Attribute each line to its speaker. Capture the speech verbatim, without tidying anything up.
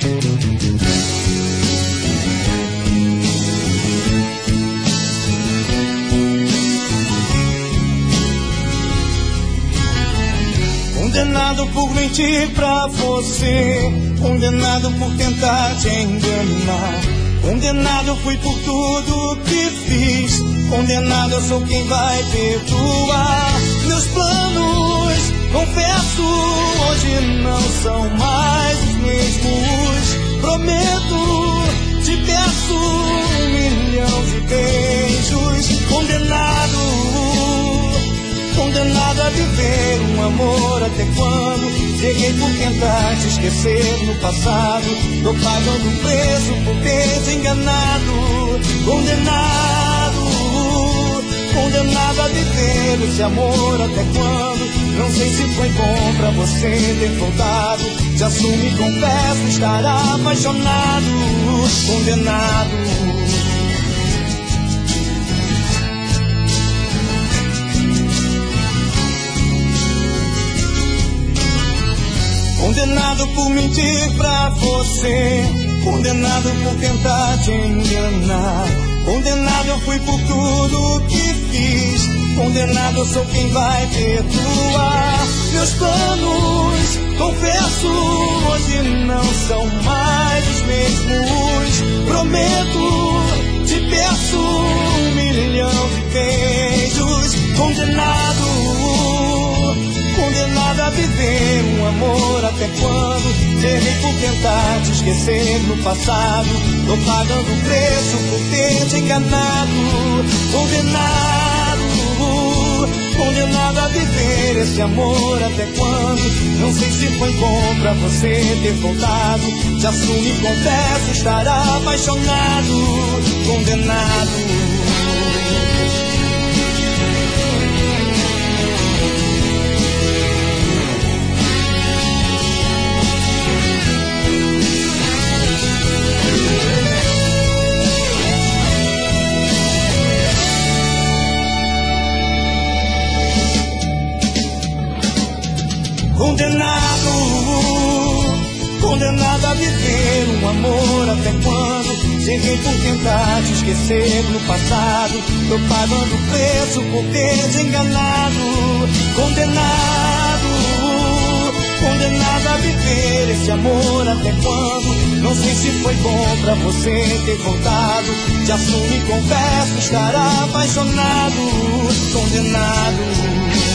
Speaker 1: Condenado por mentir pra você, condenado por tentar te enganar. Condenado fui por tudo que fiz, condenado eu sou quem vai perdoar. Meus planos, confesso, hoje não são mais os mesmos. Prometo, te peço um milhão de beijos. Condenado, condenado a viver um amor até quando? Cheguei por tentar te esquecer no passado. Tô pagando um preço por ter te enganado. Condenado, condenado a viver esse amor até quando? Não sei se foi bom pra você ter voltado. Te assumo e confesso estar apaixonado. Condenado. Condenado por mentir pra você, condenado por tentar te enganar. Condenado eu fui por tudo que fiz, condenado eu sou quem vai perdoar. Meus planos, confesso, hoje não são mais os mesmos. Prometo, te peço um milhão de beijos. Condenado, condenado a viver um amor até quando? Errei por tentar te esquecer no passado. Tô pagando o preço por ter te enganado. Condenado, condenado a viver esse amor até quando? Não sei se foi bom pra você ter voltado. Te assumo e confesso estar apaixonado. Condenado. Condenado, condenado a viver um amor até quando? Cheguei por tentar te esquecer no passado. Tô pagando o preço por ter te enganado. Condenado, condenado a viver esse amor até quando? Não sei se foi bom pra você ter voltado. Te assumo e confesso estar apaixonado. Condenado.